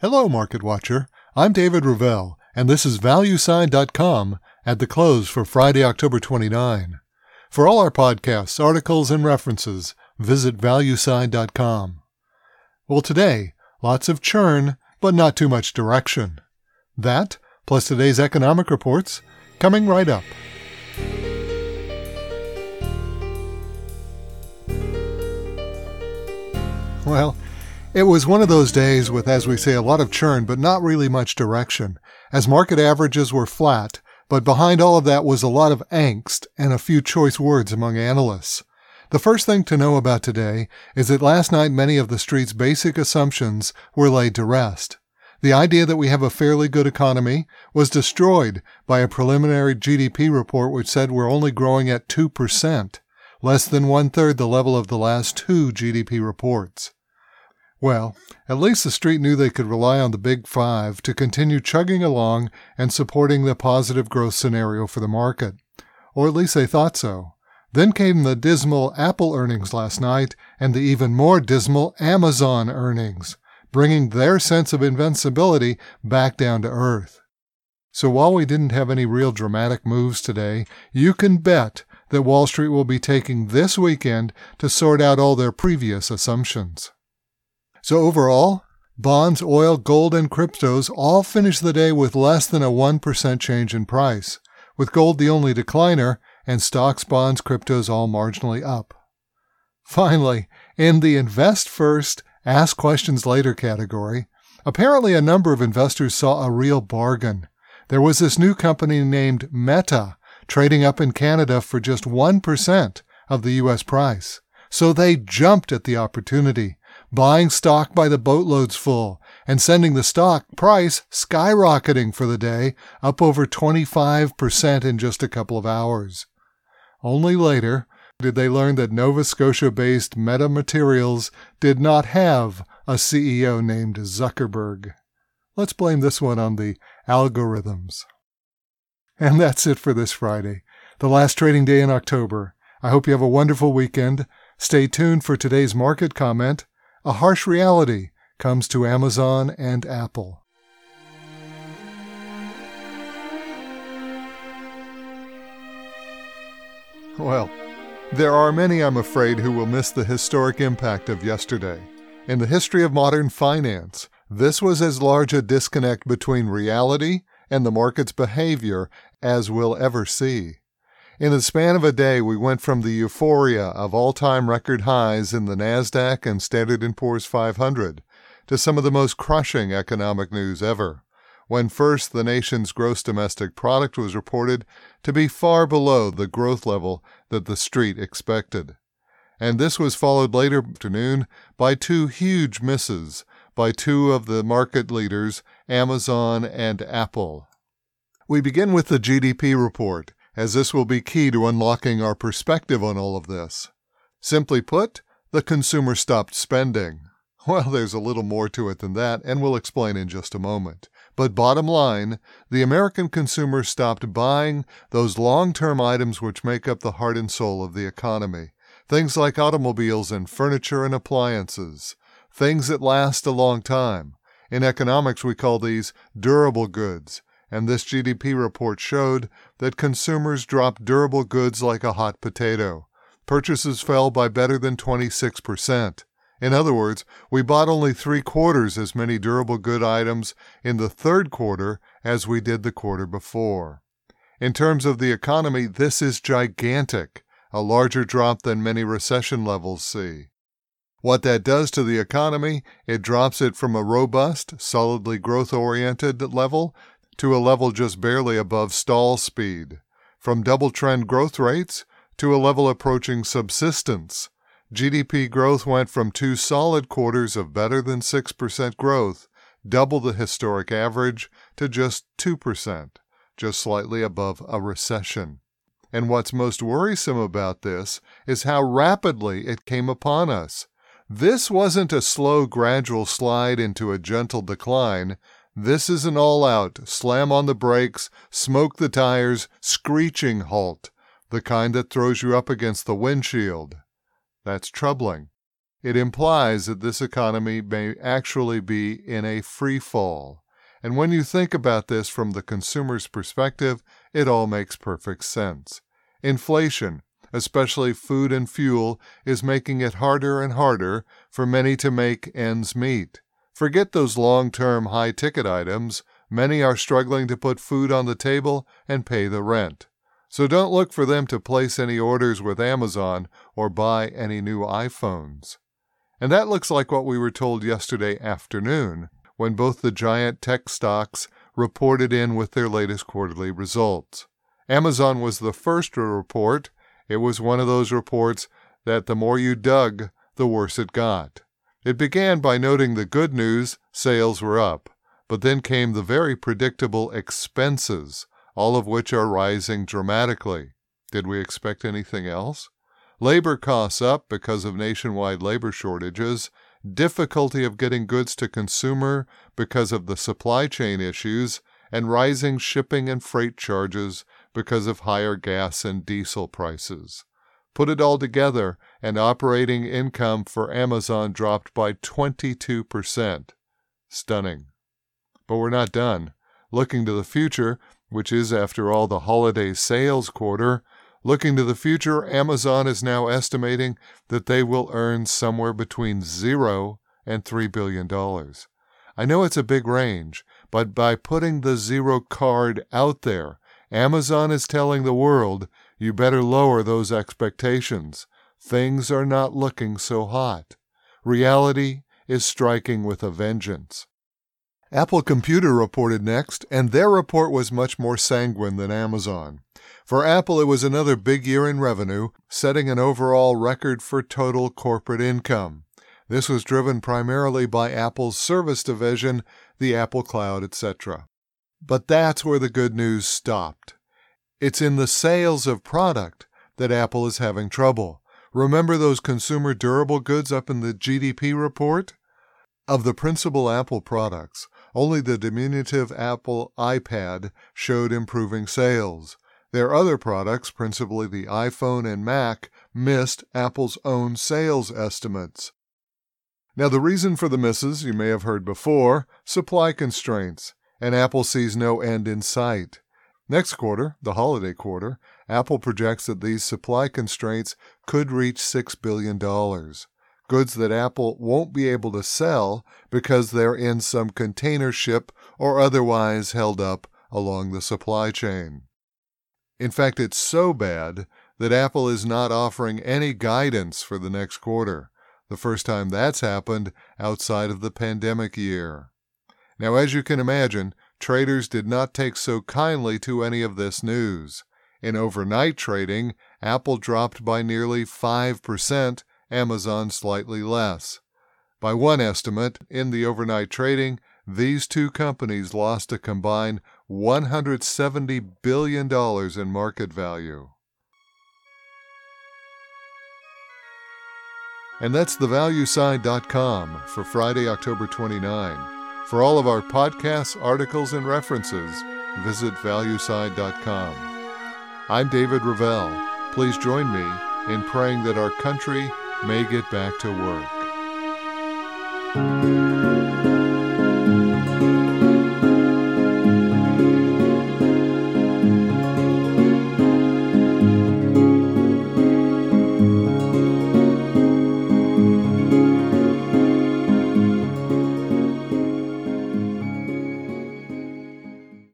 Hello, Market Watcher. I'm David Ravel, and this is ValueSign.com at the close for Friday, October 29. For all our podcasts, articles, and references, visit ValueSign.com. Well, today, lots of churn, but not too much direction. That, plus today's economic reports, coming right up. Well, it was one of those days with, as we say, a lot of churn, but not really much direction, as market averages were flat, but behind all of that was a lot of angst and a few choice words among analysts. The first thing to know about today is that last night many of the street's basic assumptions were laid to rest. The idea that we have a fairly good economy was destroyed by a preliminary GDP report which said we're only growing at 2%, less than one-third the level of the last two GDP reports. Well, at least the street knew they could rely on the Big Five to continue chugging along and supporting the positive growth scenario for the market. Or at least they thought so. Then came the dismal Apple earnings last night and the even more dismal Amazon earnings, bringing their sense of invincibility back down to earth. So while we didn't have any real dramatic moves today, you can bet that Wall Street will be taking this weekend to sort out all their previous assumptions. So overall, bonds, oil, gold, and cryptos all finished the day with less than a 1% change in price, with gold the only decliner and stocks, bonds, cryptos all marginally up. Finally, in the Invest First, Ask Questions Later category, apparently a number of investors saw a real bargain. There was this new company named Meta trading up in Canada for just 1% of the U.S. price. So they jumped at the opportunity, buying stock by the boatloads full and sending the stock price skyrocketing for the day, up over 25% in just a couple of hours. Only later did they learn that Nova Scotia-based Meta Materials did not have a CEO named Zuckerberg. Let's blame this one on the algorithms. And that's it for this Friday, the last trading day in October. I hope you have a wonderful weekend. Stay tuned for today's market comment. A harsh reality comes to Amazon and Apple. Well, there are many, I'm afraid, who will miss the historic impact of yesterday. In the history of modern finance, this was as large a disconnect between reality and the market's behavior as we'll ever see. In the span of a day, we went from the euphoria of all-time record highs in the NASDAQ and Standard & Poor's 500 to some of the most crushing economic news ever, when first the nation's gross domestic product was reported to be far below the growth level that the street expected. And this was followed later afternoon by two huge misses by two of the market leaders, Amazon and Apple. We begin with the GDP report, as this will be key to unlocking our perspective on all of this. Simply put, the consumer stopped spending. Well, there's a little more to it than that, and we'll explain in just a moment. But bottom line, the American consumer stopped buying those long-term items which make up the heart and soul of the economy. Things like automobiles and furniture and appliances. Things that last a long time. In economics, we call these durable goods. And this GDP report showed that consumers dropped durable goods like a hot potato. Purchases fell by better than 26%. In other words, we bought only 3/4 as many durable good items in the third quarter as we did the quarter before. In terms of the economy, this is gigantic, a larger drop than many recession levels see. What that does to the economy, it drops it from a robust, solidly growth-oriented level to a level just barely above stall speed, from double-trend growth rates to a level approaching subsistence. GDP growth went from 2 solid quarters of better than 6% growth, double the historic average, to just 2%, just slightly above a recession. And what's most worrisome about this is how rapidly it came upon us. This wasn't a slow, gradual slide into a gentle decline. This is an all-out, slam on the brakes, smoke the tires, screeching halt, the kind that throws you up against the windshield. That's troubling. it implies that this economy may actually be in a free fall. And when you think about this from the consumer's perspective, it all makes perfect sense. Inflation, especially food and fuel, is making it harder and harder for many to make ends meet. Forget those long-term high-ticket items. Many are struggling to put food on the table and pay the rent. So don't look for them to place any orders with Amazon or buy any new iPhones. And that looks like what we were told yesterday afternoon when both the giant tech stocks reported in with their latest quarterly results. Amazon was the first to report. It was one of those reports that the more you dug, the worse it got. It began by noting the good news, sales were up, but then came the very predictable expenses, all of which are rising dramatically. Did we expect anything else? Labor costs up because of nationwide labor shortages, difficulty of getting goods to consumer because of the supply chain issues, and rising shipping and freight charges because of higher gas and diesel prices. Put it all together, and operating income for Amazon dropped by 22%. Stunning. But we're not done. Looking to the future, which is, after all, the holiday sales quarter, looking to the future, Amazon is now estimating that they will earn somewhere between $0 and $3 billion. I know it's a big range, but by putting the zero card out there, Amazon is telling the world, you better lower those expectations. Things are not looking so hot. Reality is striking with a vengeance. Apple Computer reported next, and their report was much more sanguine than Amazon. For Apple, it was another big year in revenue, setting an overall record for total corporate income. This was driven primarily by Apple's service division, the Apple Cloud, etc. But that's where the good news stopped. It's in the sales of product that Apple is having trouble. Remember those consumer durable goods up in the GDP report? Of the principal Apple products, only the diminutive Apple iPad showed improving sales. Their other products, principally the iPhone and Mac, missed Apple's own sales estimates. Now, the reason for the misses, you may have heard before, supply constraints, and Apple sees no end in sight. Next quarter, the holiday quarter, Apple projects that these supply constraints could reach $6 billion. Goods that Apple won't be able to sell because they're in some container ship or otherwise held up along the supply chain. In fact, it's so bad that Apple is not offering any guidance for the next quarter, the first time that's happened outside of the pandemic year. Now, as you can imagine, traders did not take so kindly to any of this news. In overnight trading, Apple dropped by nearly 5%, Amazon slightly less. By one estimate, in the overnight trading, these two companies lost a combined $170 billion in market value. And that's thevalueside.com for Friday, October 29. For all of our podcasts, articles, and references, visit valueside.com. I'm David Ravel. Please join me in praying that our country may get back to work.